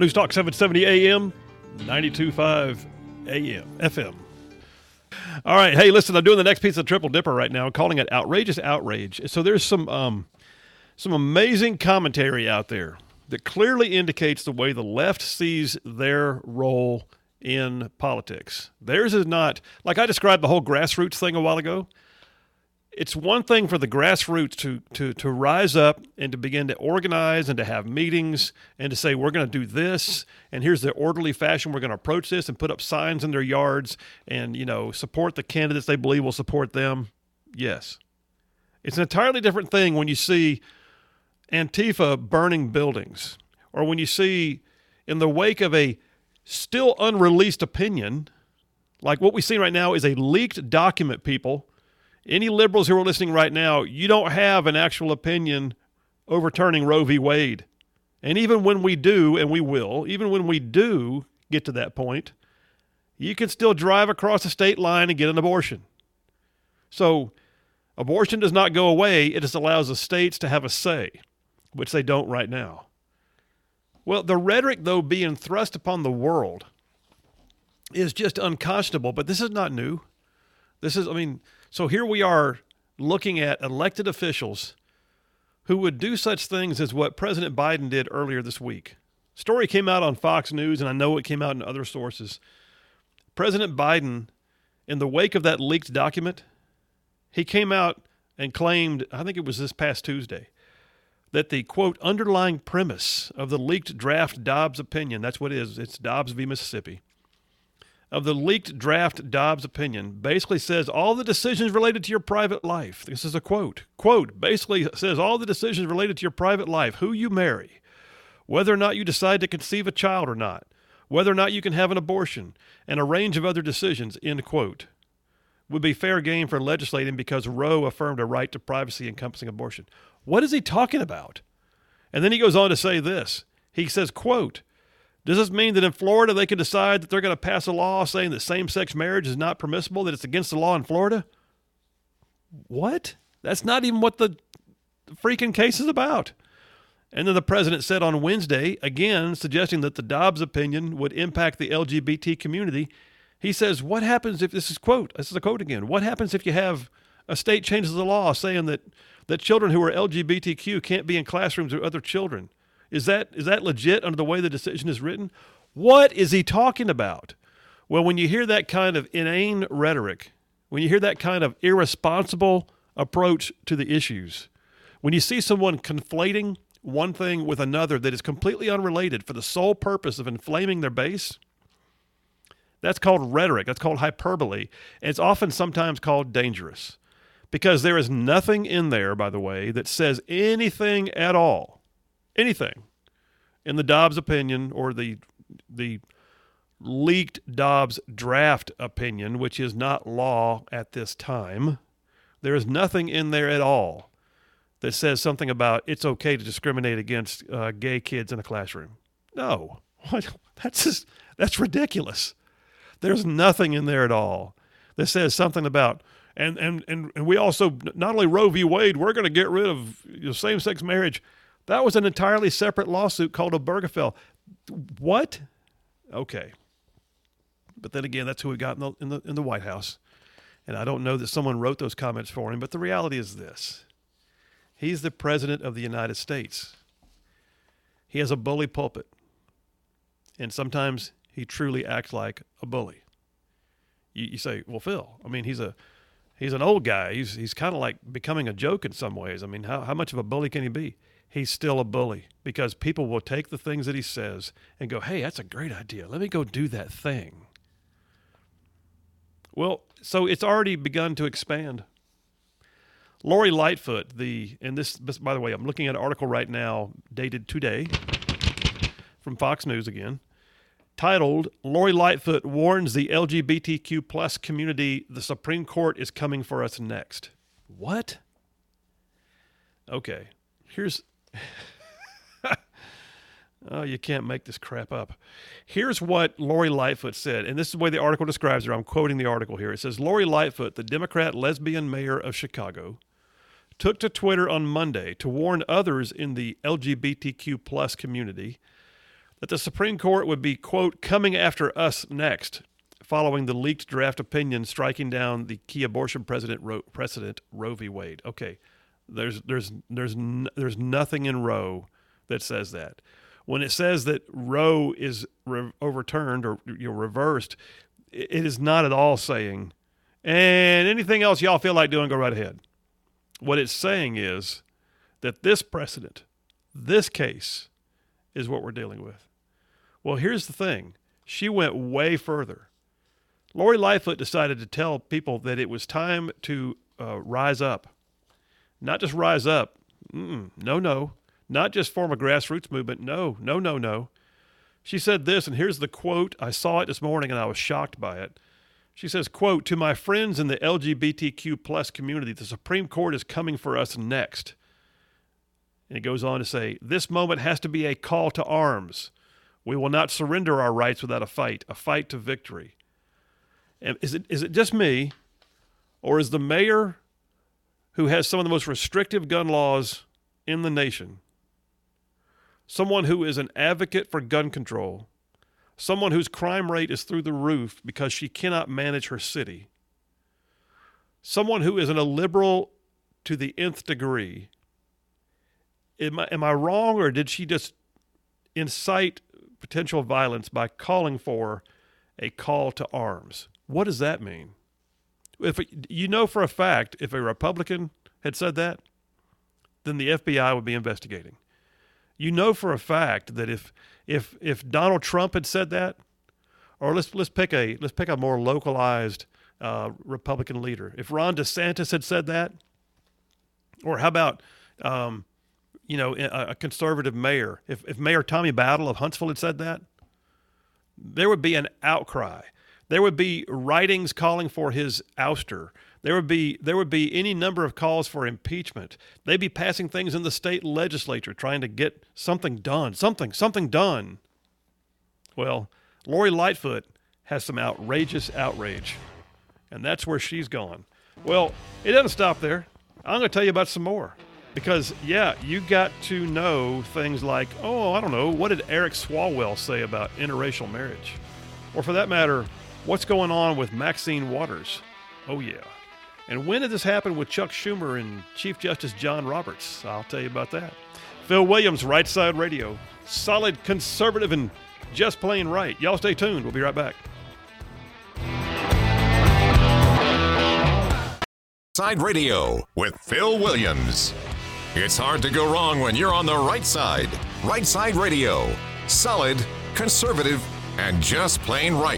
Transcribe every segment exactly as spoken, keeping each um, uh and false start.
News Talk seven seventy A M, ninety-two point five A M, F M. All right. Hey, listen, I'm doing the next piece of Triple Dipper right now, calling it Outrageous Outrage. So there's some um, some amazing commentary out there that clearly indicates the way the left sees their role in politics. Theirs is not, like I described the whole grassroots thing a while ago. It's one thing for the grassroots to, to, to rise up and to begin to organize and to have meetings and to say, we're going to do this, and here's the orderly fashion we're going to approach this, and put up signs in their yards and, you know, support the candidates they believe will support them. Yes. It's an entirely different thing when you see Antifa burning buildings, or when you see in the wake of a still unreleased opinion, like what we see right now is a leaked document, people. Any liberals who are listening right now, you don't have an actual opinion overturning Roe v. Wade. And even when we do, and we will, even when we do get to that point, you can still drive across the state line and get an abortion. So abortion does not go away. It just allows the states to have a say, which they don't right now. Well, the rhetoric, though, being thrust upon the world is just unconscionable, but this is not new. This is, I mean... So here we are looking at elected officials who would do such things as what President Biden did earlier this week. Story came out on Fox News, and I know it came out in other sources. President Biden, in the wake of that leaked document, he came out and claimed, I think it was this past Tuesday, that the, quote, underlying premise of the leaked draft Dobbs opinion, that's what it is, it's Dobbs v. Mississippi, of the leaked draft Dobbs opinion basically says all the decisions related to your private life. This is a quote. Quote, basically says all the decisions related to your private life, who you marry, whether or not you decide to conceive a child or not, whether or not you can have an abortion, and a range of other decisions, end quote, would be fair game for legislating because Roe affirmed a right to privacy encompassing abortion. What is he talking about? And then he goes on to say this. He says, quote, does this mean that in Florida they can decide that they're going to pass a law saying that same-sex marriage is not permissible, that it's against the law in Florida? What? That's not even what the freaking case is about. And then the president said on Wednesday, again, suggesting that the Dobbs opinion would impact the L G B T community. He says, what happens if, this is quote, this is a quote again, what happens if you have a state changes the law saying that, that children who are L G B T Q can't be in classrooms with other children? Is that is that legit under the way the decision is written? What is he talking about? Well, when you hear that kind of inane rhetoric, when you hear that kind of irresponsible approach to the issues, when you see someone conflating one thing with another that is completely unrelated for the sole purpose of inflaming their base, that's called rhetoric. That's called hyperbole. And it's often sometimes called dangerous because there is nothing in there, by the way, that says anything at all, anything in the Dobbs opinion or the the leaked Dobbs draft opinion, which is not law at this time. There is nothing in there at all that says something about it's okay to discriminate against uh, gay kids in a classroom. No, that's just, that's ridiculous. There's nothing in there at all that says something about, and and and, and we also, not only Roe v. Wade, we're going to get rid of you know, same-sex marriage. That was an entirely separate lawsuit called Obergefell. What? Okay. But then again, that's who we got in the, in the in the White House. And I don't know that someone wrote those comments for him, but the reality is this. He's the president of the United States. He has a bully pulpit. And sometimes he truly acts like a bully. You, you say, well, Phil, I mean, he's a he's an old guy. He's he's kind of like becoming a joke in some ways. I mean, how, how much of a bully can he be? He's still a bully because people will take the things that he says and go, hey, that's a great idea. Let me go do that thing. Well, so it's already begun to expand. Lori Lightfoot, the and this, this, by the way, I'm looking at an article right now dated today from Fox News again, titled, Lori Lightfoot warns the L G B T Q plus community the Supreme Court is coming for us next. What? Okay, here's... Oh, you can't make this crap up. Here's what Lori Lightfoot said, and this is the way the article describes her. I'm quoting the article here. It says, Lori Lightfoot, the Democrat lesbian mayor of Chicago, took to Twitter on Monday to warn others in the L G B T Q plus community that the Supreme Court would be, quote, coming after us next, following the leaked draft opinion striking down the key abortion precedent, Roe, precedent Roe v. Wade. Okay, there's there's there's n- there's nothing in Roe that says that. When it says that Roe is re- overturned or you know, reversed, it is not at all saying, and anything else y'all feel like doing, go right ahead. What it's saying is that this precedent, this case, is what we're dealing with. Well, here's the thing. She went way further. Lori Lightfoot decided to tell people that it was time to uh, rise up. Not just rise up. Mm-mm. No, no. Not just form a grassroots movement. No, no, no, no. She said this, and here's the quote. I saw it this morning, and I was shocked by it. She says, quote, to my friends in the L G B T Q plus community, the Supreme Court is coming for us next. And it goes on to say, this moment has to be a call to arms. We will not surrender our rights without a fight, a fight to victory. And is it is it just me, or is the mayor who has some of the most restrictive gun laws in the nation, someone who is an advocate for gun control, someone whose crime rate is through the roof because she cannot manage her city, someone who is an, a liberal to the nth degree, am I, am I wrong, or did she just incite potential violence by calling for a call to arms? What does that mean? If you know for a fact, if a Republican had said that, then the F B I would be investigating. You know for a fact that if if if Donald Trump had said that, or let's let's pick a let's pick a more localized uh, Republican leader. If Ron DeSantis had said that, or how about um, you know a, a conservative mayor? If if Mayor Tommy Battle of Huntsville had said that, there would be an outcry. There would be writings calling for his ouster. There would be there would be any number of calls for impeachment. They'd be passing things in the state legislature trying to get something done, something, something done. Well, Lori Lightfoot has some outrageous outrage, and that's where she's gone. Well, it doesn't stop there. I'm going to tell you about some more. Because, yeah, you got to know things like, oh, I don't know, what did Eric Swalwell say about interracial marriage? Or for that matter, what's going on with Maxine Waters? Oh, yeah. And when did this happen with Chuck Schumer and Chief Justice John Roberts? I'll tell you about that. Phil Williams, Right Side Radio. Solid, conservative, and just plain right. Y'all stay tuned. We'll be right back. Side Radio with Phil Williams. It's hard to go wrong when you're on the right side. Right Side Radio. Solid, conservative, and just plain right.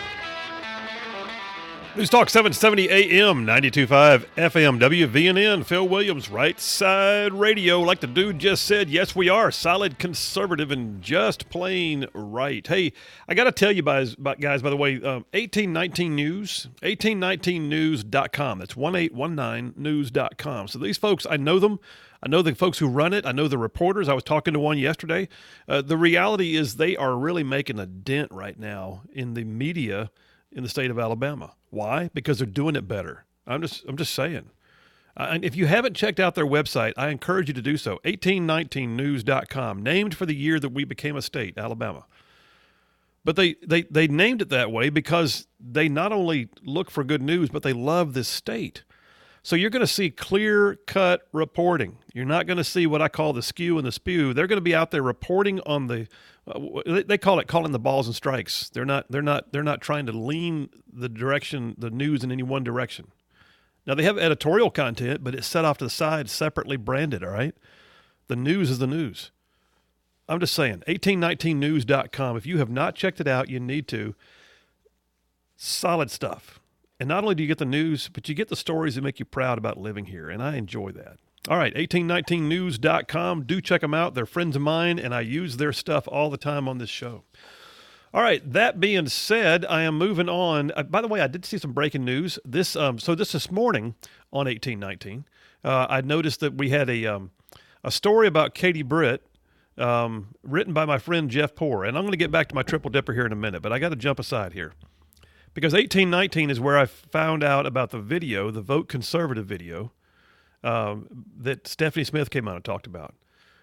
News Talk seven seventy A M, ninety-two point five F M, W V N N, Phil Williams, Right Side Radio. Like the dude just said, yes, we are solid, conservative, and just plain right. Hey, I got to tell you guys, guys, by the way, um, eighteen nineteen News, eighteen nineteen news dot com. That's eighteen nineteen news dot com. So these folks, I know them. I know the folks who run it. I know the reporters. I was talking to one yesterday. Uh, the reality is they are really making a dent right now in the media in the state of Alabama. Why? Because they're doing it better. I'm just I'm just saying. Uh, and if you haven't checked out their website, I encourage you to do so. eighteen nineteen news dot com, named for the year that we became a state, Alabama. But they, they, they named it that way because they not only look for good news, but they love this state. So you're going to see clear-cut reporting. You're not going to see what I call the skew and the spew. They're going to be out there reporting on the uh, they call it calling the balls and strikes. They're not they're not they're not trying to lean the direction the news in any one direction. Now they have editorial content, but it's set off to the side, separately branded, all right? The news is the news. I'm just saying, eighteen nineteen news dot com. If you have not checked it out, you need to. Solid stuff. And not only do you get the news, but you get the stories that make you proud about living here, and I enjoy that. All right, eighteen nineteen news dot com. Do check them out. They're friends of mine, and I use their stuff all the time on this show. All right, that being said, I am moving on. Uh, by the way, I did see some breaking news. This, um, so this this morning on eighteen nineteen, uh, I noticed that we had a um, a story about Katie Britt, um, written by my friend Jeff Poor, and I'm going to get back to my triple dipper here in a minute, but I got to jump aside here. Because eighteen nineteen is where I found out about the video, the Vote Conservative video, um, that Stephanie Smith came out and talked about.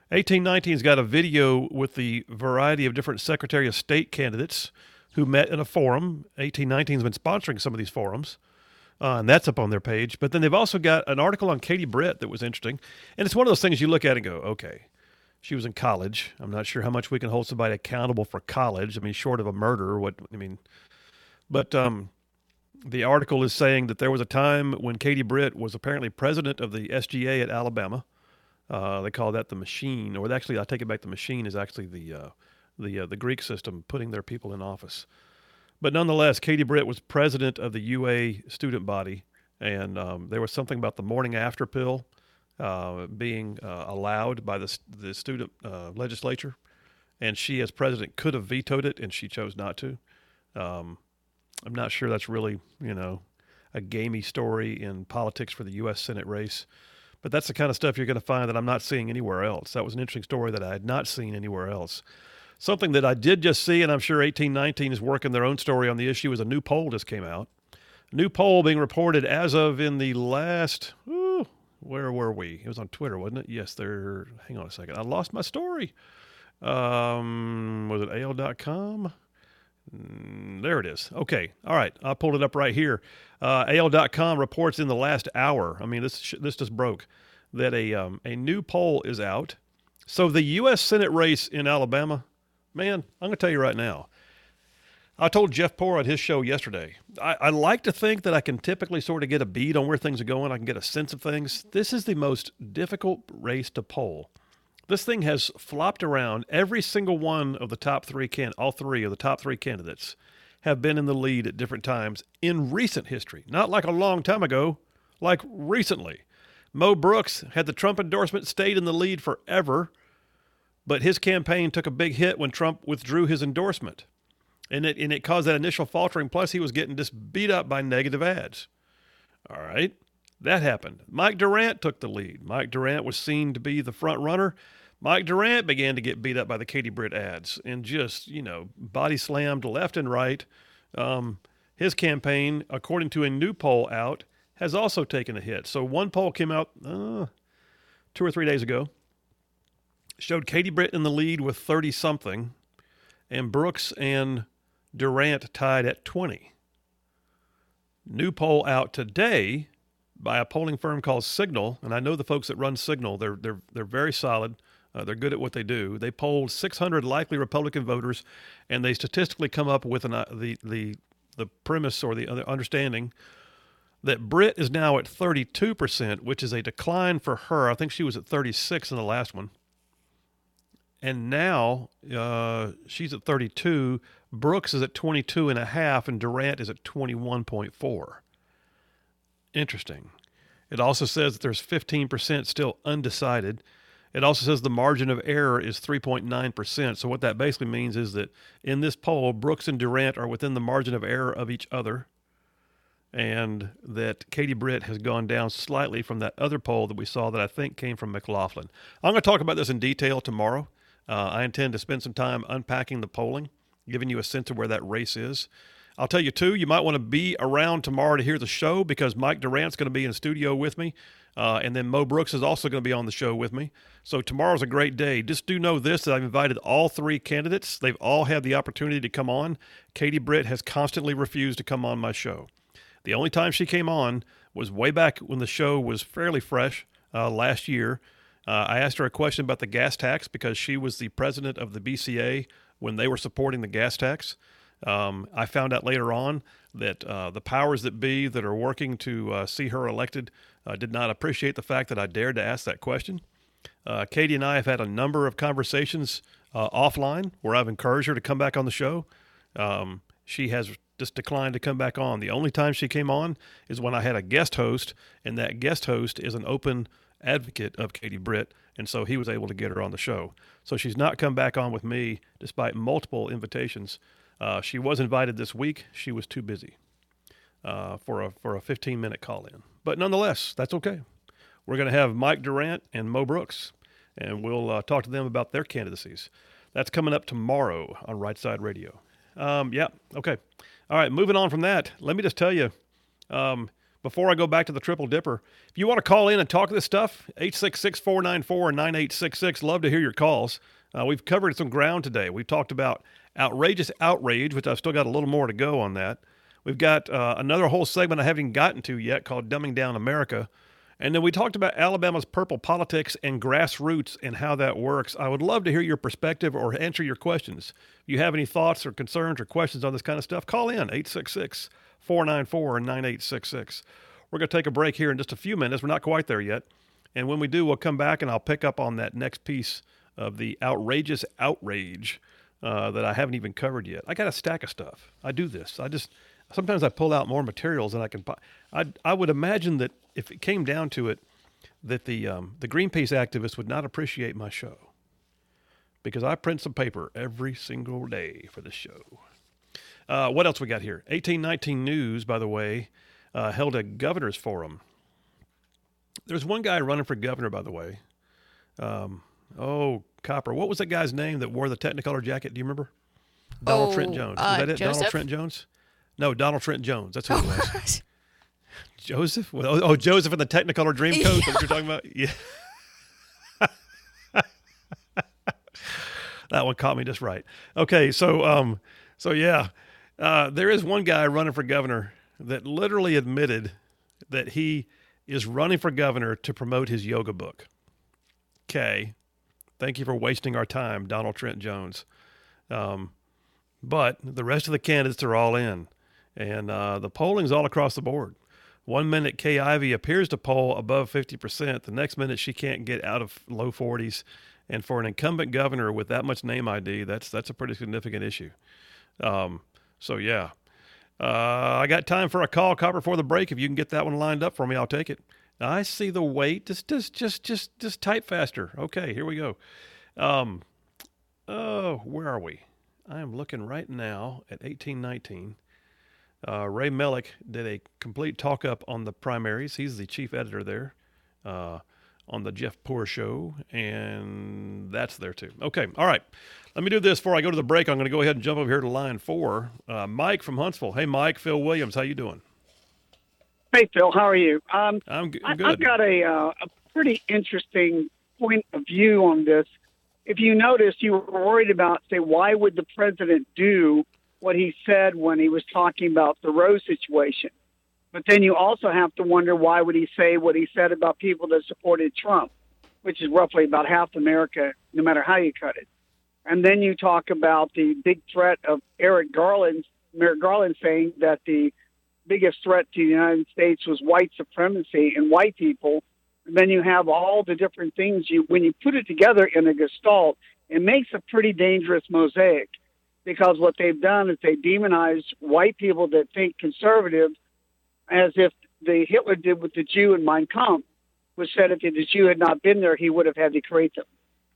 eighteen nineteen's got a video with the variety of different Secretary of State candidates who met in a forum. eighteen nineteen's been sponsoring some of these forums, uh, and that's up on their page. But then they've also got an article on Katie Britt that was interesting. And it's one of those things you look at and go, okay, she was in college. I'm not sure how much we can hold somebody accountable for college. I mean, short of a murder, what, I mean, but um, the article is saying that there was a time when Katie Britt was apparently president of the S G A at Alabama. Uh, they call that the machine, or actually, I take it back. The machine is actually the uh, the uh, the Greek system putting their people in office. But nonetheless, Katie Britt was president of the U A student body, and um, there was something about the morning after pill uh, being uh, allowed by the the student uh, legislature, and she, as president, could have vetoed it, and she chose not to. Um, I'm not sure that's really, you know, a gamey story in politics for the U S Senate race. But that's the kind of stuff you're going to find that I'm not seeing anywhere else. That was an interesting story that I had not seen anywhere else. Something that I did just see, and I'm sure eighteen nineteen is working their own story on the issue, is a new poll just came out. A new poll being reported as of in the last, ooh, where were we? It was on Twitter, wasn't it? Yes, there. Hang on a second. I lost my story. Um, was it A L dot com? Mm, there it is. Okay. All right. I pulled it up right here. Uh, A L dot com reports in the last hour. I mean, this this just broke that a um, a new poll is out. So the U S Senate race in Alabama, man, I'm going to tell you right now. I told Jeff Poor on his show yesterday, I, I like to think that I can typically sort of get a bead on where things are going. I can get a sense of things. This is the most difficult race to poll. This thing has flopped around. Every single one of the top three, can all three of the top three candidates have been in the lead at different times in recent history. Not like a long time ago, like recently. Mo Brooks had the Trump endorsement, stayed in the lead forever, but his campaign took a big hit when Trump withdrew his endorsement. And it, and it caused that initial faltering, plus he was getting just beat up by negative ads. All right, that happened. Mike Durant took the lead. Mike Durant was seen to be the front runner. Mike Durant began to get beat up by the Katie Britt ads and just, you know, body slammed left and right. Um, his campaign, according to a new poll out, has also taken a hit. So one poll came out uh, two or three days ago, showed Katie Britt in the lead with thirty-something, and Brooks and Durant tied at twenty. New poll out today by a polling firm called Signal, and I know the folks that run Signal. They're they're they're very solid. Uh, they're good at what they do. They polled six hundred likely Republican voters, and they statistically come up with an, uh, the the the premise or the understanding that Britt is now at thirty-two percent, which is a decline for her. I think she was at thirty-six in the last one. And now uh, she's at thirty-two. Brooks is at twenty-two and a half, and Durant is at twenty-one point four. Interesting. It also says that there's fifteen percent still undecided. It also says the margin of error is three point nine percent. So what that basically means is that in this poll, Brooks and Durant are within the margin of error of each other, and that Katie Britt has gone down slightly from that other poll that we saw that I think came from McLaughlin. I'm going to talk about this in detail tomorrow. Uh, I intend to spend some time unpacking the polling, giving you a sense of where that race is. I'll tell you, too, you might want to be around tomorrow to hear the show because Mike Durant's going to be in studio with me, uh, and then Mo Brooks is also going to be on the show with me. So tomorrow's a great day. Just do know this, that I've invited all three candidates. They've all had the opportunity to come on. Katie Britt has constantly refused to come on my show. The only time she came on was way back when the show was fairly fresh uh, last year. Uh, I asked her a question about the gas tax because she was the president of the B C A when they were supporting the gas tax. Um, I found out later on that uh, the powers that be that are working to uh, see her elected uh, did not appreciate the fact that I dared to ask that question. Uh, Katie and I have had a number of conversations uh, offline where I've encouraged her to come back on the show. Um, she has just declined to come back on. The only time she came on is when I had a guest host, and that guest host is an open advocate of Katie Britt, and so he was able to get her on the show. So she's not come back on with me despite multiple invitations. Uh, she was invited this week. She was too busy uh, for a for a fifteen-minute call-in. But nonetheless, that's okay. We're going to have Mike Durant and Mo Brooks, and we'll uh, talk to them about their candidacies. That's coming up tomorrow on Right Side Radio. Um, yeah, okay. All right, moving on from that, let me just tell you, um, before I go back to the Triple Dipper, if you want to call in and talk this stuff, eight six six, four nine four, nine eight six six. Love to hear your calls. Uh, we've covered some ground today. We've talked about outrageous outrage, which I've still got a little more to go on that. We've got uh, another whole segment I haven't gotten to yet called Dumbing Down America. And then we talked about Alabama's purple politics and grassroots and how that works. I would love to hear your perspective or answer your questions. If you have any thoughts or concerns or questions on this kind of stuff, call in eight six six, four nine four, nine eight six six. We're going to take a break here in just a few minutes. We're not quite there yet. And when we do, we'll come back and I'll pick up on that next piece of the outrageous outrage uh, that I haven't even covered yet. I got a stack of stuff. I do this. I just... Sometimes I pull out more materials than I can. I I would imagine that if it came down to it, that the um, the Greenpeace activists would not appreciate my show, because I print some paper every single day for the show. Uh, what else we got here? eighteen nineteen News, by the way, uh, held a governor's forum. There's one guy running for governor, by the way. Um, oh, Copper. What was that guy's name that wore the Technicolor jacket? Do you remember? Donald oh, Trent Jones. Uh, Is that it? Joseph? Donald Trent Jones? No, Donald Trent Jones. That's who it was. Joseph? Oh, oh, Joseph in the Technicolor Dreamcoat. Yeah. That's what you're talking about? Yeah. That one caught me just right. Okay, so um, so yeah, uh, there is one guy running for governor that literally admitted that he is running for governor to promote his yoga book. Okay, thank you for wasting our time, Donald Trent Jones. Um, but the rest of the candidates are all in. And uh, the polling's all across the board. One minute Kay Ivey appears to poll above fifty percent. The next minute she can't get out of low forties. And for an incumbent governor with that much name I D, that's that's a pretty significant issue. Um, so, yeah. Uh, I got time for a call, Copper, for the break. If you can get that one lined up for me, I'll take it. I see the wait. Just, just, just, just, just type faster. Okay, here we go. Um, oh, where are we? I am looking right now at eighteen nineteen. Uh, Ray Mellick did a complete talk-up on the primaries. He's the chief editor there uh, on the Jeff Poor Show, and that's there too. Okay, all right. Let me do this before I go to the break. I'm going to go ahead and jump over here to line four. Uh, Mike from Huntsville. Hey, Mike. Phil Williams, how you doing? Hey, Phil. How are you? Um, I'm, g- I'm good. I've got a, uh, a pretty interesting point of view on this. If you noticed, you were worried about, say, why would the president do what he said when he was talking about the Roe situation. But then you also have to wonder, why would he say what he said about people that supported Trump, which is roughly about half America, no matter how you cut it. And then you talk about the big threat of Eric Garland, Merrick Garland saying that the biggest threat to the United States was white supremacy and white people. And then you have all the different things. You, when you put it together in a gestalt, it makes a pretty dangerous mosaic. Because what they've done is they demonized white people that think conservative, as if the Hitler did with the Jew in Mein Kampf, which said if the Jew had not been there, he would have had to create them.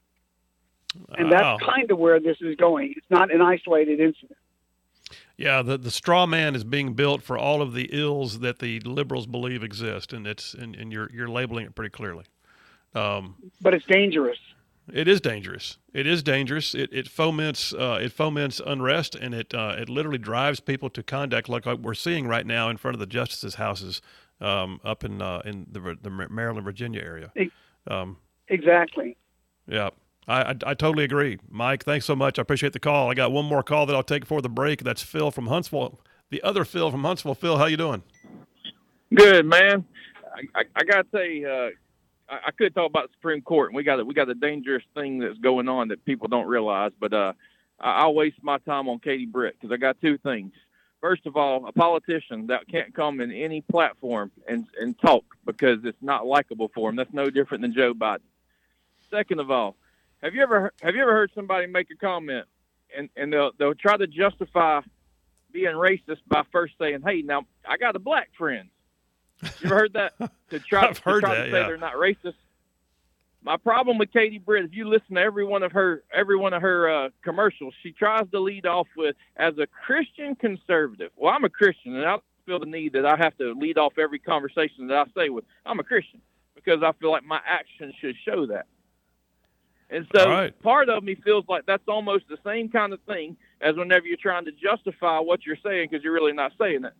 And wow. That's kind of where this is going. It's not an isolated incident. Yeah, the, the straw man is being built for all of the ills that the liberals believe exist, and it's and, and you're you're labeling it pretty clearly. Um, but it's dangerous. It is dangerous. It is dangerous. It it foments uh, it foments unrest, and it uh, it literally drives people to conduct like we're seeing right now in front of the justices' houses um, up in uh, in the, the Maryland, Virginia area. Um, exactly. Yeah, I, I I totally agree, Mike. Thanks so much. I appreciate the call. I got one more call that I'll take before the break. That's Phil from Huntsville. The other Phil from Huntsville. Phil, how you doing? Good, man. I, I, I got to say. Uh, I could talk about the Supreme Court, and we got a, we got a dangerous thing that's going on that people don't realize. But uh, I'll waste my time on Katie Britt because I got two things. First of all, a politician that can't come in any platform and and talk because it's not likable for him. That's no different than Joe Biden. Second of all, have you ever have you ever heard somebody make a comment and, and they'll they'll try to justify being racist by first saying, "Hey, now I got a black friend." You ever heard that? To try, I've heard to, try that, to say yeah. they're not racist. My problem with Katie Britt, if you listen to every one of her every one of her uh, commercials, she tries to lead off with, as a Christian conservative. Well, I'm a Christian, and I feel the need that I have to lead off every conversation that I say with, I'm a Christian, because I feel like my actions should show that. And so right. Part of me feels like that's almost the same kind of thing as whenever you're trying to justify what you're saying because you're really not saying it,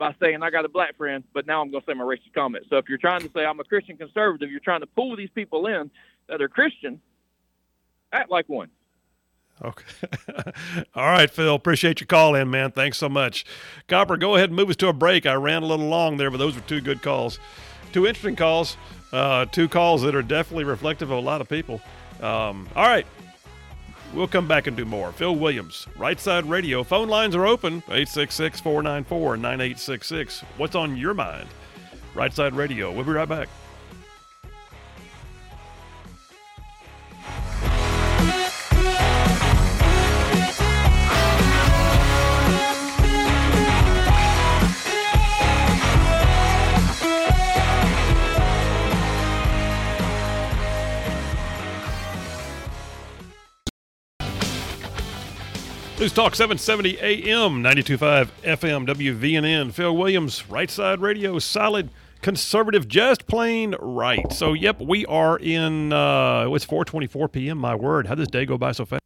by saying I got a black friend, but now I'm going to say my racist comment. So if you're trying to say I'm a Christian conservative, you're trying to pull these people in that are Christian, act like one. Okay. All right, Phil. Appreciate your call in, man. Thanks so much. Copper, go ahead and move us to a break. I ran a little long there, but those were two good calls. Two interesting calls. Uh, two calls that are definitely reflective of a lot of people. Um, all right. We'll come back and do more. Phil Williams, Right Side Radio. Phone lines are open, eight six six, four nine four, nine eight six six. What's on your mind? Right Side Radio. We'll be right back. News Talk seven seventy A M, ninety-two point five F M, W V N N. Phil Williams, Right Side Radio, solid, conservative, just plain right. So, yep, we are in, uh, it's four twenty-four p.m., my word. How does this day go by so fast?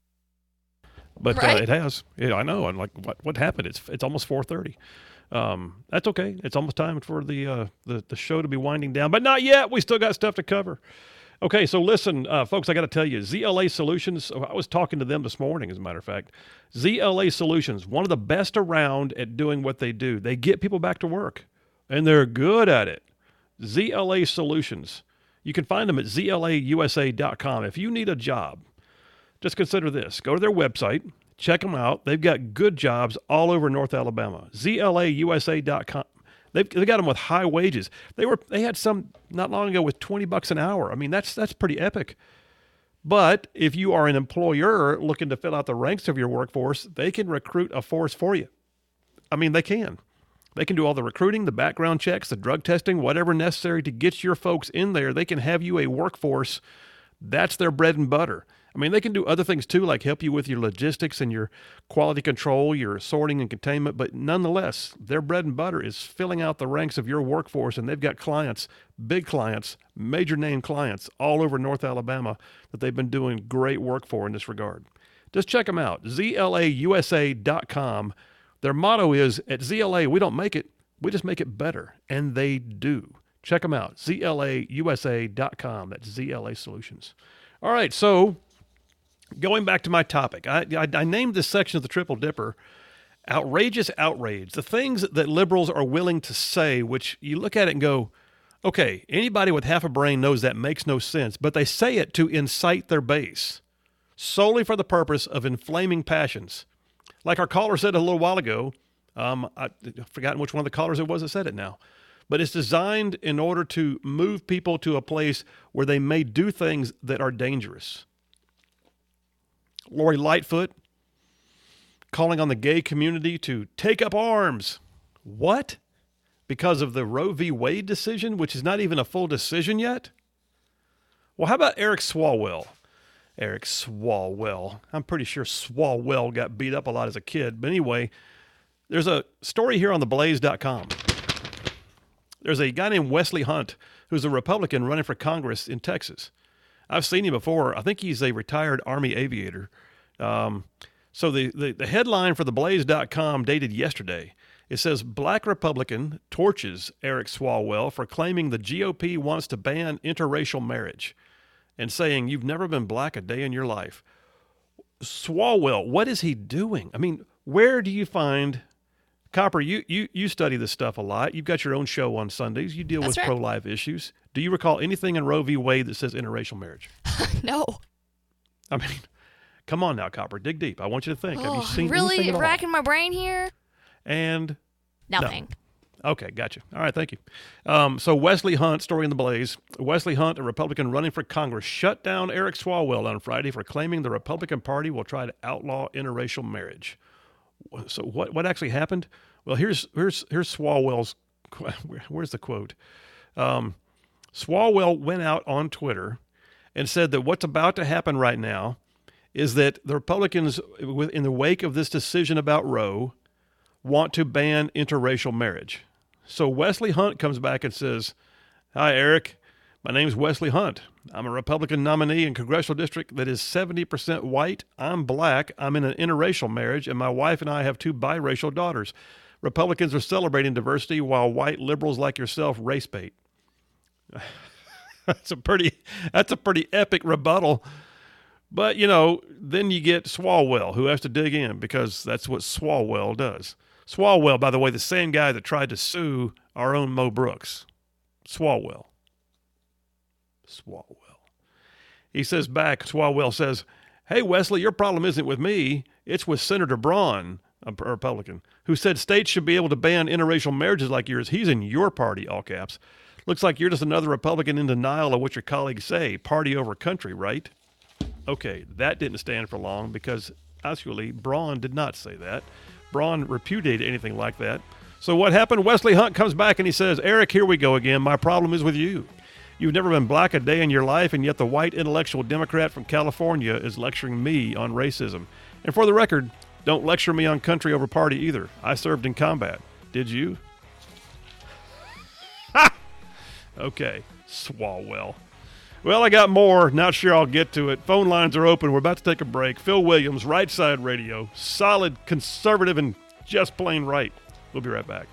But right. uh, it has. Yeah, I know. And like, what what happened? It's it's almost four thirty. Um, that's okay. It's almost time for the, uh, the, the show to be winding down. But not yet. We still got stuff to cover. Okay, so listen, uh, folks, I got to tell you, Z L A Solutions, I was talking to them this morning, as a matter of fact. Z L A Solutions, one of the best around at doing what they do. They get people back to work, and they're good at it. Z L A Solutions. You can find them at Z L A U S A dot com. If you need a job, just consider this. Go to their website, check them out. They've got good jobs all over North Alabama. Z L A U S A dot com. They've they got them with high wages. They were they had some not long ago with twenty bucks an hour. I mean, that's that's pretty epic. But if you are an employer looking to fill out the ranks of your workforce, they can recruit a force for you. I mean, they can. They can do all the recruiting, the background checks, the drug testing, whatever necessary to get your folks in there. They can have you a workforce. That's their bread and butter. I mean, they can do other things too, like help you with your logistics and your quality control, your sorting and containment. But nonetheless, their bread and butter is filling out the ranks of your workforce. And they've got clients, big clients, major name clients all over North Alabama that they've been doing great work for in this regard. Just check them out, Z L A U S A dot com. Their motto is, at Z L A, we don't make it, we just make it better. And they do. Check them out, Z L A U S A dot com. That's Z L A Solutions. All right, so going back to my topic, I, I, I named this section of the Triple Dipper Outrageous Outrage, the things that liberals are willing to say, which you look at it and go, okay, anybody with half a brain knows that makes no sense, but they say it to incite their base, solely for the purpose of inflaming passions. Like our caller said a little while ago, um, I, I've forgotten which one of the callers it was that said it now, but it's designed in order to move people to a place where they may do things that are dangerous. Lori Lightfoot calling on the gay community to take up arms. What? Because of the Roe v. Wade decision, which is not even a full decision yet? Well, how about Eric Swalwell? Eric Swalwell. I'm pretty sure Swalwell got beat up a lot as a kid. But anyway, there's a story here on the blaze dot com. There's a guy named Wesley Hunt who's a Republican running for Congress in Texas. I've seen him before. I think he's a retired Army aviator. Um, so the, the, the headline for the blaze dot com dated yesterday, it says, Black Republican torches Eric Swalwell for claiming the G O P wants to ban interracial marriage and saying, you've never been black a day in your life. Swalwell, what is he doing? I mean, where do you find... Copper, you, you, you study this stuff a lot. You've got your own show on Sundays. You deal That's with right. pro-life issues. Do you recall anything in Roe v. Wade that says interracial marriage? No. I mean, come on now, Copper. Dig deep. I want you to think. Oh, Have you seen really anything at racking all? my brain here? And nothing. No. Okay, gotcha. All right, thank you. Um, so Wesley Hunt, story in the Blaze. Wesley Hunt, a Republican running for Congress, shut down Eric Swalwell on Friday for claiming the Republican Party will try to outlaw interracial marriage. So what what actually happened? Well, here's here's here's Swalwell's. Where, where's the quote? Um, Swalwell went out on Twitter and said that what's about to happen right now is that the Republicans, in the wake of this decision about Roe, want to ban interracial marriage. So Wesley Hunt comes back and says, "Hi, Eric. My name's Wesley Hunt. I'm a Republican nominee in a congressional district that is seventy percent white. I'm black. I'm in an interracial marriage, and my wife and I have two biracial daughters. Republicans are celebrating diversity while white liberals like yourself race bait. That's a pretty that's a pretty epic rebuttal. But, you know, then you get Swalwell, who has to dig in because that's what Swalwell does. Swalwell, by the way, the same guy that tried to sue our own Mo Brooks. Swalwell. Swalwell. He says back, Swalwell says, hey, Wesley, your problem isn't with me. It's with Senator Braun, a Republican, who said states should be able to ban interracial marriages like yours. He's in your party, all caps. Looks like you're just another Republican in denial of what your colleagues say. Party over country, right? Okay, that didn't stand for long because actually Braun did not say that. Braun repudiated anything like that. So what happened? Wesley Hunt comes back and he says, Eric, here we go again. My problem is with you. You've never been black a day in your life, and yet the white intellectual Democrat from California is lecturing me on racism. And for the record, don't lecture me on country over party either. I served in combat. Did you? Ha! Okay, Swalwell. Well, I got more. Not sure I'll get to it. Phone lines are open. We're about to take a break. Phil Williams, Right Side Radio. Solid, conservative, and just plain right. We'll be right back.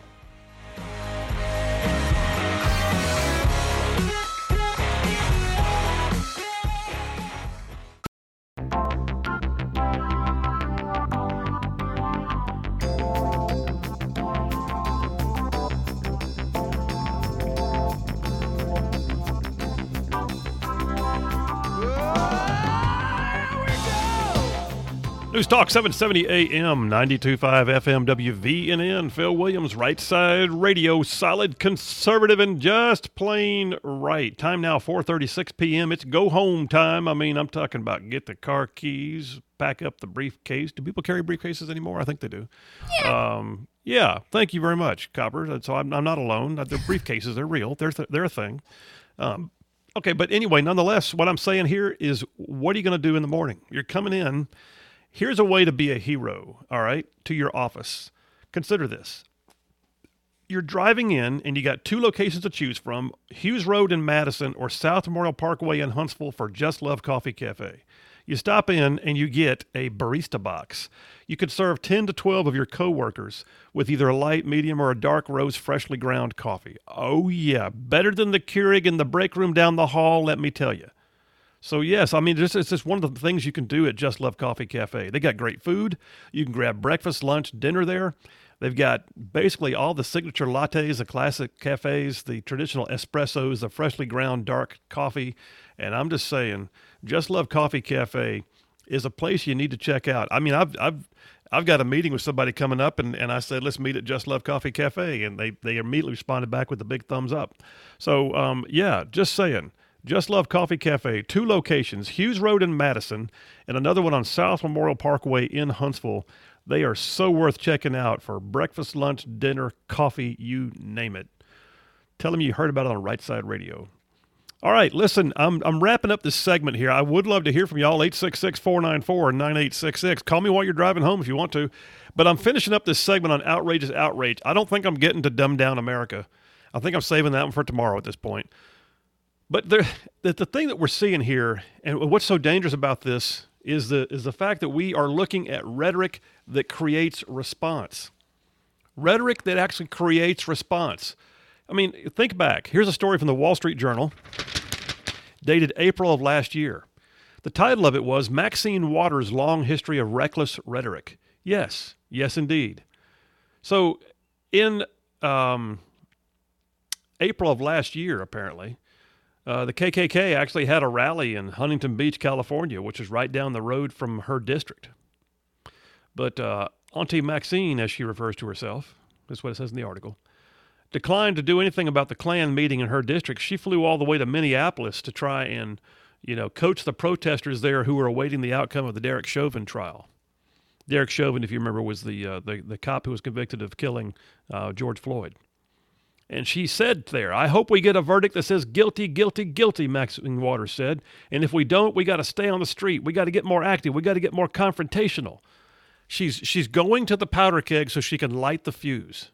News Talk seven seventy A M, ninety-two point five F M W V N N. Phil Williams, Right Side Radio, solid, conservative, and just plain right. Time now, four thirty-six p.m. It's go home time. I mean, I'm talking about get the car keys, pack up the briefcase. Do people carry briefcases anymore? I think they do. Yeah. Um, yeah, thank you very much, Copper. So I'm, I'm not alone. The briefcases, they're real. They're, th- they're a thing. Um, okay, but anyway, nonetheless, what I'm saying here is what are you going to do in the morning? You're coming in. Here's a way to be a hero, all right, to your office. Consider this. You're driving in, and you got two locations to choose from, Hughes Road in Madison or South Memorial Parkway in Huntsville for Just Love Coffee Cafe. You stop in, and you get a barista box. You could serve ten to twelve of your coworkers with either a light, medium, or a dark roast freshly ground coffee. Oh, yeah, better than the Keurig in the break room down the hall, let me tell you. So, yes, I mean, this, it's just one of the things you can do at Just Love Coffee Cafe. They got great food. You can grab breakfast, lunch, dinner there. They've got basically all the signature lattes, the classic cafes, the traditional espressos, the freshly ground dark coffee. And I'm just saying, Just Love Coffee Cafe is a place you need to check out. I mean, I've I've I've got a meeting with somebody coming up, and, and I said, let's meet at Just Love Coffee Cafe. And they, they immediately responded back with a big thumbs up. So, um, yeah, just saying. Just Love Coffee Cafe, two locations, Hughes Road in Madison and another one on South Memorial Parkway in Huntsville. They are so worth checking out for breakfast, lunch, dinner, coffee, you name it. Tell them you heard about it on Right Side Radio. All right, listen, I'm I'm wrapping up this segment here. I would love to hear from y'all, eight six six, four nine four, nine eight six six. Call me while you're driving home if you want to. But I'm finishing up this segment on outrageous outrage. I don't think I'm getting to Dumb Down America. I think I'm saving that one for tomorrow at this point. But there, the, the thing that we're seeing here, and what's so dangerous about this, is the is the fact that we are looking at rhetoric that creates response. Rhetoric that actually creates response. I mean, think back. Here's a story from the Wall Street Journal, dated April of last year. The title of it was Maxine Waters' Long History of Reckless Rhetoric. Yes, yes indeed. So in um, April of last year, apparently, Uh, the K K K actually had a rally in Huntington Beach, California, which is right down the road from her district. But uh, Auntie Maxine, as she refers to herself, that's what it says in the article, declined to do anything about the Klan meeting in her district. She flew all the way to Minneapolis to try and, you know, coach the protesters there who were awaiting the outcome of the Derek Chauvin trial. Derek Chauvin, if you remember, was the uh, the, the cop who was convicted of killing uh, George Floyd. And she said there, I hope we get a verdict that says guilty, guilty, guilty, Maxine Waters said. And if we don't, we got to stay on the street. We got to get more active. We got to get more confrontational. She's she's going to the powder keg so she can light the fuse.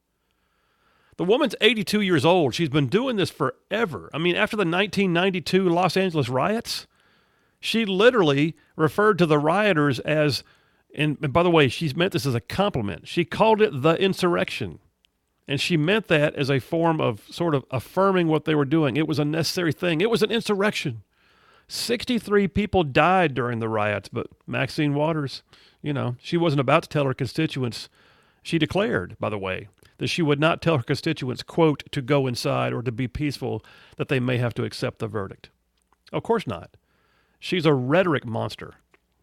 The woman's eighty-two years old. She's been doing this forever. I mean, after the nineteen ninety-two Los Angeles riots, she literally referred to the rioters as, And, and by the way, she's meant this as a compliment. She called it the insurrection. And she meant that as a form of sort of affirming what they were doing. It was a necessary thing. It was an insurrection. sixty-three people died during the riots, but Maxine Waters, you know, she wasn't about to tell her constituents. She declared, by the way, that she would not tell her constituents, quote, to go inside or to be peaceful, that they may have to accept the verdict. Of course not. She's a rhetoric monster.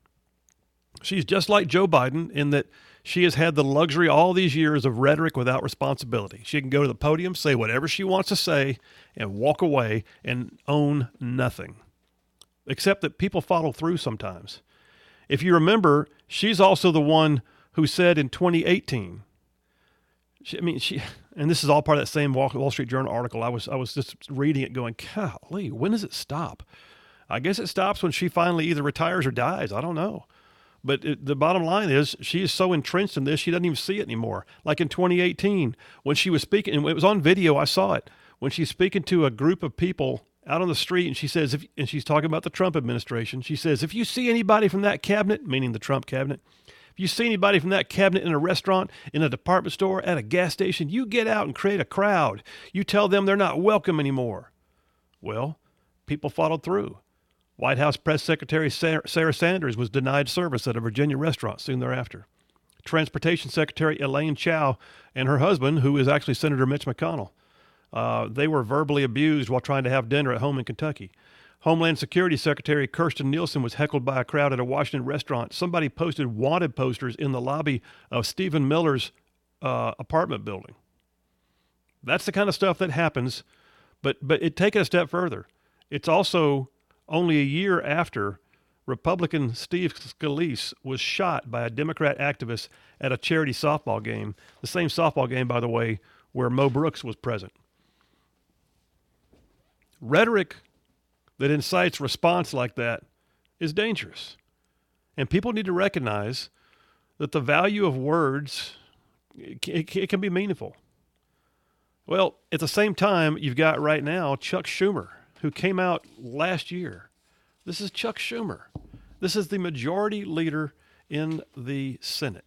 She's just like Joe Biden in that she has had the luxury all these years of rhetoric without responsibility. She can go to the podium, say whatever she wants to say, and walk away and own nothing. Except that people follow through sometimes. If you remember, she's also the one who said in twenty eighteen, she, I mean, she, and this is all part of that same Wall Street Journal article. I was, I was just reading it going, golly, when does it stop? I guess it stops when she finally either retires or dies. I don't know. But it, the bottom line is she is so entrenched in this, she doesn't even see it anymore. Like in twenty eighteen, when she was speaking, and it was on video, I saw it, when she's speaking to a group of people out on the street, and she says, if, and she's talking about the Trump administration, she says, if you see anybody from that cabinet, meaning the Trump cabinet, if you see anybody from that cabinet in a restaurant, in a department store, at a gas station, you get out and create a crowd. You tell them they're not welcome anymore. Well, people followed through. White House Press Secretary Sarah Sanders was denied service at a Virginia restaurant soon thereafter. Transportation Secretary Elaine Chao and her husband, who is actually Senator Mitch McConnell, uh, they were verbally abused while trying to have dinner at home in Kentucky. Homeland Security Secretary Kirstjen Nielsen was heckled by a crowd at a Washington restaurant. Somebody posted wanted posters in the lobby of Stephen Miller's uh, apartment building. That's the kind of stuff that happens, but but it take it a step further. It's also only a year after Republican Steve Scalise was shot by a Democrat activist at a charity softball game, the same softball game, by the way, where Mo Brooks was present. Rhetoric that incites response like that is dangerous. And people need to recognize that the value of words, it, it can be meaningful. Well, at the same time, you've got right now Chuck Schumer, who came out last year. This is Chuck Schumer. This is the majority leader in the Senate.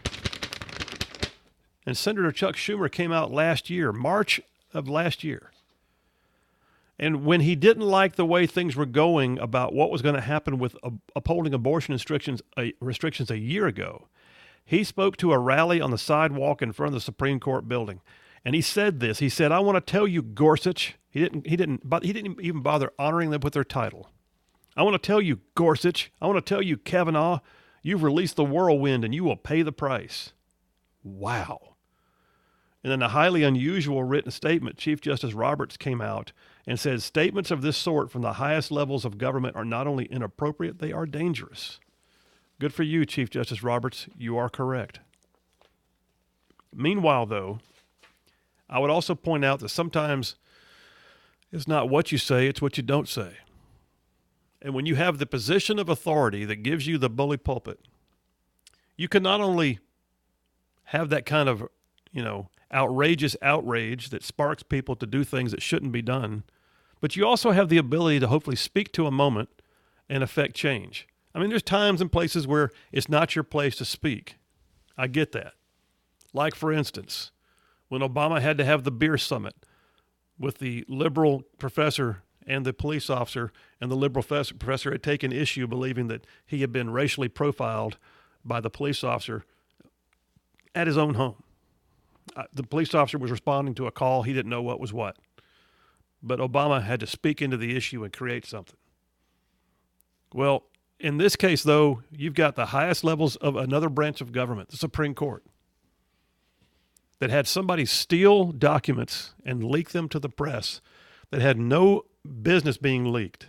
And Senator Chuck Schumer came out last year, March of last year. And when he didn't like the way things were going about what was going to happen with uh, upholding abortion restrictions, uh, restrictions a year ago, he spoke to a rally on the sidewalk in front of the Supreme Court building. And he said this. He said, "I want to tell you, Gorsuch." He didn't. He didn't. But he didn't even bother honoring them with their title. "I want to tell you, Gorsuch. I want to tell you, Kavanaugh. You've released the whirlwind, and you will pay the price." Wow. And in a highly unusual written statement, Chief Justice Roberts came out and said, "Statements of this sort from the highest levels of government are not only inappropriate, they are dangerous." Good for you, Chief Justice Roberts. You are correct. Meanwhile, though, I would also point out that sometimes it's not what you say, it's what you don't say. And when you have the position of authority that gives you the bully pulpit, you can not only have that kind of, you know, outrageous outrage that sparks people to do things that shouldn't be done, but you also have the ability to hopefully speak to a moment and affect change. I mean, there's times and places where it's not your place to speak. I get that. Like, for instance, when Obama had to have the beer summit with the liberal professor and the police officer, and the liberal professor had taken issue believing that he had been racially profiled by the police officer at his own home. Uh, the police officer was responding to a call. He didn't know what was what. But Obama had to speak into the issue and create something. Well, in this case, though, you've got the highest levels of another branch of government, the Supreme Court, that had somebody steal documents and leak them to the press that had no business being leaked.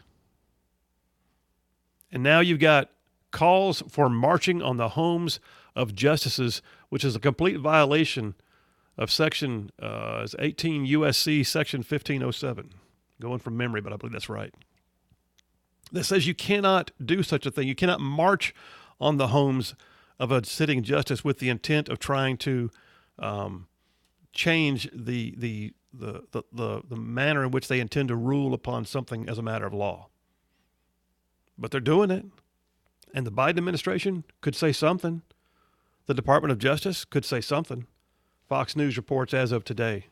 And now you've got calls for marching on the homes of justices, which is a complete violation of Section uh, eighteen U S C Section fifteen oh seven. Going from memory, but I believe that's right. That says you cannot do such a thing. You cannot march on the homes of a sitting justice with the intent of trying to um, change the, the the the the the manner in which they intend to rule upon something as a matter of law. But they're doing it. And the Biden administration could say something. The Department of Justice could say something. Fox News reports as of today.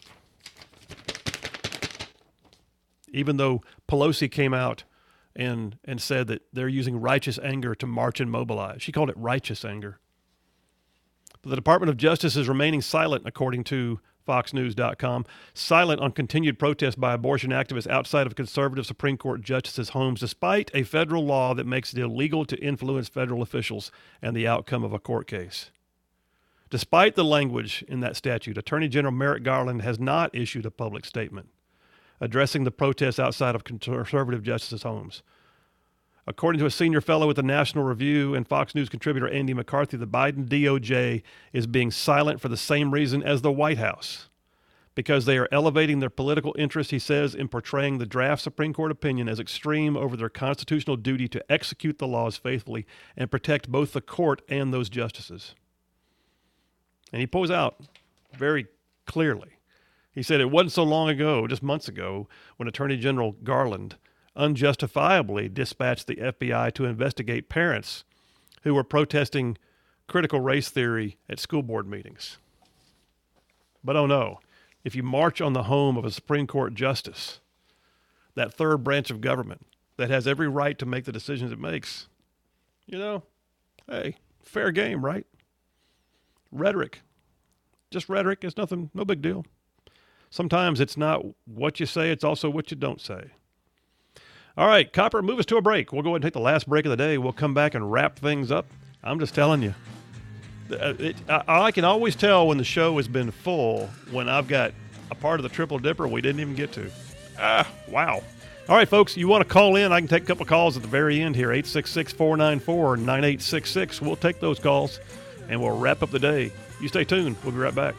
Even though Pelosi came out and and said that they're using righteous anger to march and mobilize. She called it righteous anger. But the Department of Justice is remaining silent, according to fox news dot com, silent on continued protests by abortion activists outside of conservative Supreme Court justices' homes, despite a federal law that makes it illegal to influence federal officials and the outcome of a court case. Despite the language in that statute, Attorney General Merrick Garland has not issued a public statement addressing the protests outside of conservative justices' homes. According to a senior fellow at the National Review and Fox News contributor Andy McCarthy, the Biden D O J is being silent for the same reason as the White House, because they are elevating their political interest, he says, in portraying the draft Supreme Court opinion as extreme over their constitutional duty to execute the laws faithfully and protect both the court and those justices. And he pulls out very clearly. He said it wasn't so long ago, just months ago, when Attorney General Garland unjustifiably dispatched the F B I to investigate parents who were protesting critical race theory at school board meetings. But oh no, if you march on the home of a Supreme Court justice, that third branch of government that has every right to make the decisions it makes, you know, hey, fair game, right? Rhetoric. Just rhetoric. It's nothing, no big deal. Sometimes it's not what you say, it's also what you don't say. All right, Copper, move us to a break. We'll go ahead and take the last break of the day. We'll come back and wrap things up. I'm just telling you. It, I, I can always tell when the show has been full when I've got a part of the Triple Dipper we didn't even get to. Ah, wow. All right, folks, you want to call in? I can take a couple calls at the very end here, eight six six, four nine four, nine eight six six. We'll take those calls, and we'll wrap up the day. You stay tuned. We'll be right back.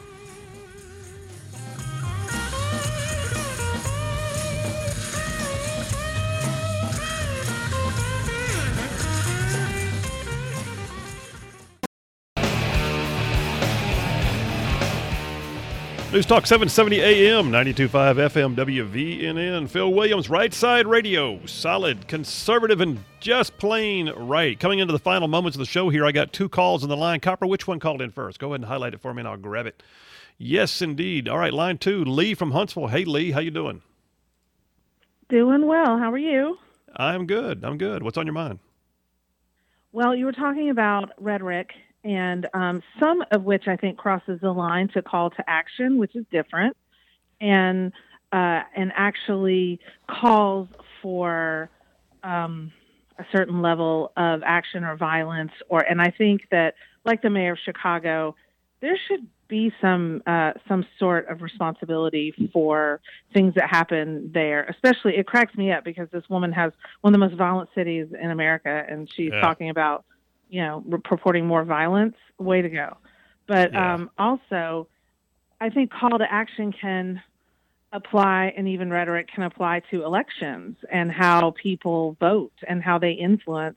News Talk seven seventy A M, ninety-two point five F M, W V N N. Phil Williams, Right Side Radio. Solid, conservative, and just plain right. Coming into the final moments of the show here, I got two calls on the line. Copper, which one called in first? Go ahead and highlight it for me, and I'll grab it. Yes, indeed. All right, line two, Lee from Huntsville. Hey, Lee, how you doing? Doing well. How are you? I'm good. I'm good. What's on your mind? Well, you were talking about rhetoric, and um, some of which I think crosses the line to call to action, which is different, and uh, and actually calls for um, a certain level of action or violence. Or and I think that, like the mayor of Chicago, there should be some uh, some sort of responsibility for things that happen there. Especially, it cracks me up because this woman has one of the most violent cities in America, and she's yeah. talking about, you know, purporting more violence. Way to go. But yeah. um, also, I think call to action can apply, and even rhetoric can apply to elections and how people vote and how they influence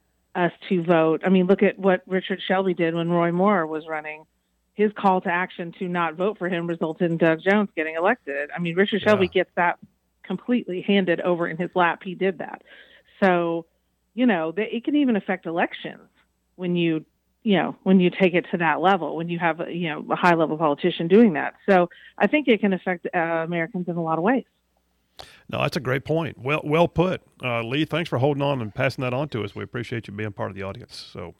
us to vote. I mean, look at what Richard Shelby did when Roy Moore was running. His call to action to not vote for him resulted in Doug Jones getting elected. I mean, Richard yeah. Shelby gets that completely handed over in his lap. He did that. So, you know, it can even affect elections when you, you know, when you take it to that level, when you have, a, you know, a high level politician doing that. So I think it can affect uh, Americans in a lot of ways. No, that's a great point. Well, well put. Uh, Lee, thanks for holding on and passing that on to us. We appreciate you being part of the audience. So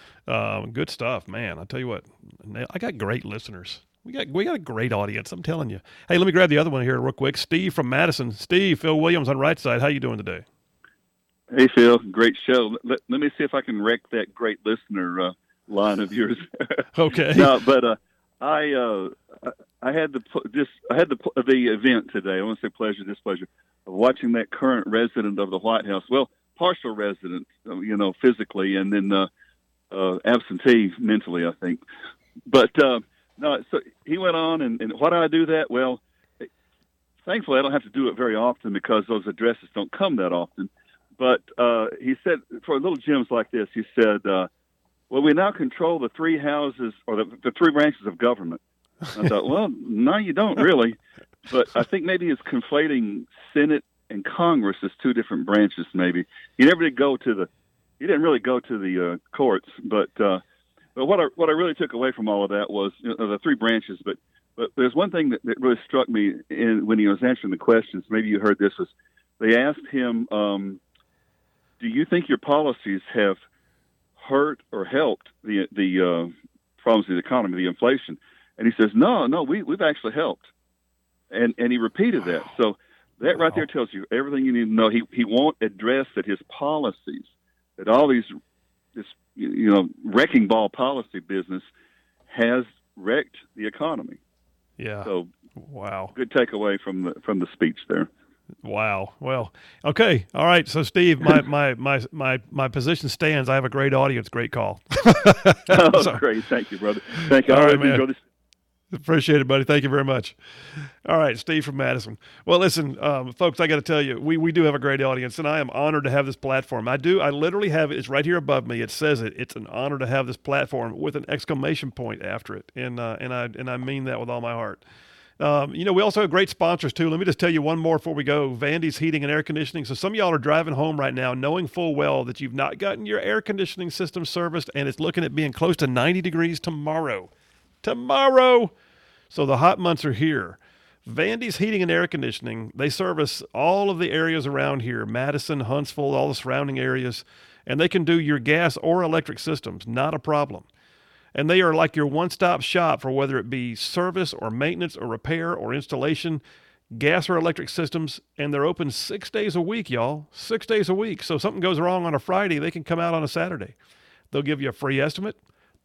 um, good stuff, man. I tell you what, I got great listeners. We got, we got a great audience. I'm telling you. Hey, let me grab the other one here real quick. Steve from Madison. Steve, Phil Williams on Right Side. How you doing today? Hey, Phil, great show. Let, let me see if I can wreck that great listener uh, line of yours. Okay. No, but uh, I uh, I had the just I had the the event today. I want to say pleasure, displeasure of watching that current resident of the White House. Well, partial resident, you know, physically, and then uh, uh, absentee mentally, I think. But uh, no, so he went on, and, and why do I do that? Well, thankfully, I don't have to do it very often because those addresses don't come that often. But uh, he said, for little gems like this, he said, uh, well, we now control the three houses or the, the three branches of government. I thought, well, no, you don't really. But I think maybe it's conflating Senate and Congress as two different branches, maybe. He never did go to the he didn't really go to the uh, courts, but uh, but what I what I really took away from all of that was, you know, the three branches. But but there's one thing that, that really struck me in when he was answering the questions. Maybe you heard this, was they asked him, um, "Do you think your policies have hurt or helped the the uh, problems of the economy, the inflation?" And he says, "No, no, we we've actually helped." And and he repeated that. So that right there tells you everything you need to know. He he won't address that his policies, that all these, this, you know, wrecking ball policy business has wrecked the economy. Yeah. So, wow. Good takeaway from the from the speech there. Wow. Well, okay. All right. So, Steve, my my my my, my position stands. I have a great audience. Great call. Oh, so, great. Thank you, brother. Thank you. All All right, right, man. man. Appreciate it, buddy. Thank you very much. All right, Steve from Madison. Well, listen, um, folks, I got to tell you, we, we do have a great audience, and I am honored to have this platform. I do. I literally have it. It's right here above me. It says it. It's an honor to have this platform with an exclamation point after it, and uh, and I and I mean that with all my heart. Um, you know, we also have great sponsors, too. Let me just tell you one more before we go. Vandy's Heating and Air Conditioning. So some of y'all are driving home right now knowing full well that you've not gotten your air conditioning system serviced, and it's looking at being close to ninety degrees tomorrow. Tomorrow! So the hot months are here. Vandy's Heating and Air Conditioning, they service all of the areas around here, Madison, Huntsville, all the surrounding areas, and they can do your gas or electric systems, not a problem. And they are like your one-stop shop for whether it be service or maintenance or repair or installation, gas or electric systems, and they're open six days a week, y'all, six days a week. So if something goes wrong on a Friday, they can come out on a Saturday. They'll give you a free estimate.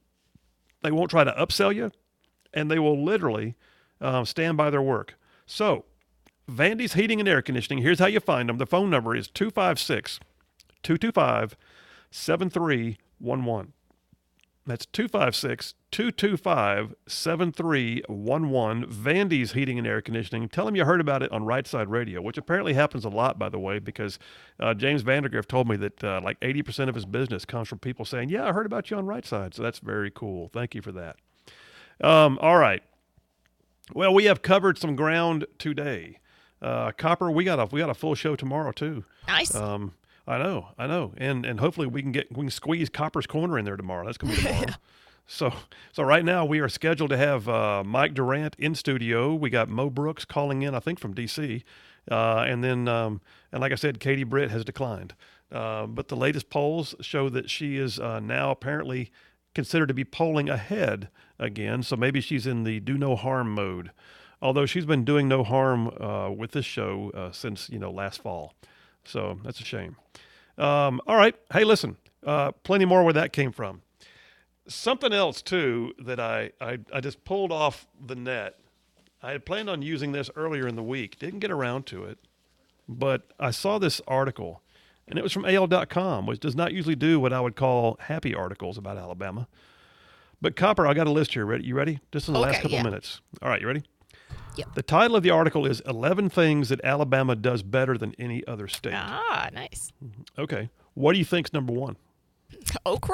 They won't try to upsell you. And they will literally uh, stand by their work. So, Vandy's Heating and Air Conditioning, here's how you find them. The phone number is two five six, two two five, seven three one one. That's two five six, two two five, seven three one one. Vandy's Heating and Air Conditioning. Tell them you heard about it on Right Side Radio, which apparently happens a lot, by the way, because uh, James Vandergriff told me that uh, like eighty percent of his business comes from people saying, yeah, I heard about you on Right Side. So that's very cool. Thank you for that. Um, all right. Well, we have covered some ground today. Uh, Copper, we got a we got a full show tomorrow too. Nice. Um, I know, I know, and and hopefully we can get we can squeeze Copper's Corner in there tomorrow. That's gonna be tomorrow. so so right now we are scheduled to have uh, Mike Durant in studio. We got Mo Brooks calling in, I think from D C, uh, and then um, and like I said, Katie Britt has declined. Uh, but the latest polls show that she is uh, now apparently considered to be polling ahead again, so maybe she's in the do no harm mode, although she's been doing no harm uh, with this show uh, since, you know, last fall. So that's a shame. Um, all right. Hey, listen, uh, plenty more where that came from. Something else, too, that I, I, I just pulled off the net. I had planned on using this earlier in the week, didn't get around to it, but I saw this article, and it was from A L dot com, which does not usually do what I would call happy articles about Alabama. But, Copper, I got a list here. Ready? You ready? Just in the okay, last couple yeah. minutes. All right, you ready? Yep. The title of the article is eleven Things That Alabama Does Better Than Any Other State. Ah, nice. Okay. What do you think's number one? Okra?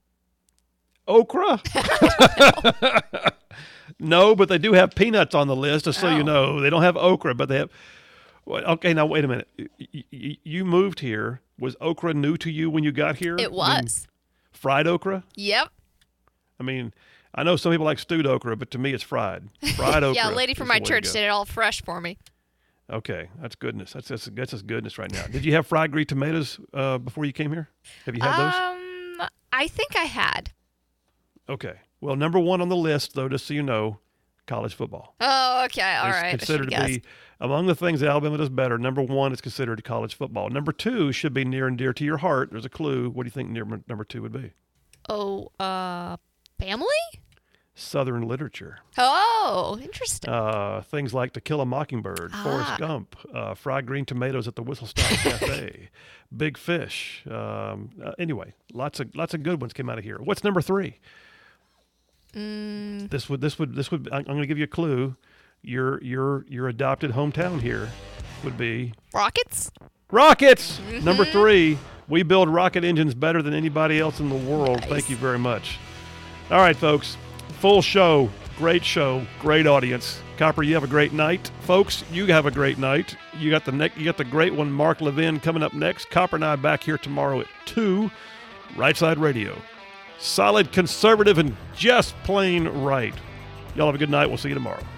Okra? No, but they do have peanuts on the list, just so Oh. you know. They don't have okra, but they have... Well, okay, now wait a minute. You, you, you moved here. Was okra new to you when you got here? It was. When, fried okra? Yep. I mean, I know some people like stewed okra, but to me it's fried. Fried okra. Yeah, a lady from is my the way to church go. did it all fresh for me. Okay, that's goodness. That's that's, that's just goodness right now. Did you have fried green tomatoes uh, before you came here? Have you had those? Um, I think I had. Okay. Well, number one on the list, though, just so you know, college football. Oh, okay. All It's right. considered I to should be among the things that Alabama does better. Number one is considered college football. Number two should be near and dear to your heart. There's a clue. What do you think near, number two would be? Oh, uh, family? Southern literature. Oh, interesting. Uh, things like To Kill a Mockingbird, Ah. Forrest Gump, uh, Fried Green Tomatoes at the Whistle Stop Cafe, Big Fish. Um, uh, anyway, lots of lots of good ones came out of here. What's number three? Mm, This would this would this would. I'm going to give you a clue. Your your your adopted hometown here would be rockets? Rockets. Mm-hmm. Number three. We build rocket engines better than anybody else in the world. Nice. Thank you very much. All right, folks. Full show. Great show. Great audience. Copper, you have a great night. Folks, you have a great night. You got the ne- you got the great one, Mark Levin, coming up next. Copper and I back here tomorrow at two. Right Side Radio. Solid, conservative, and just plain right. Y'all have a good night. We'll see you tomorrow.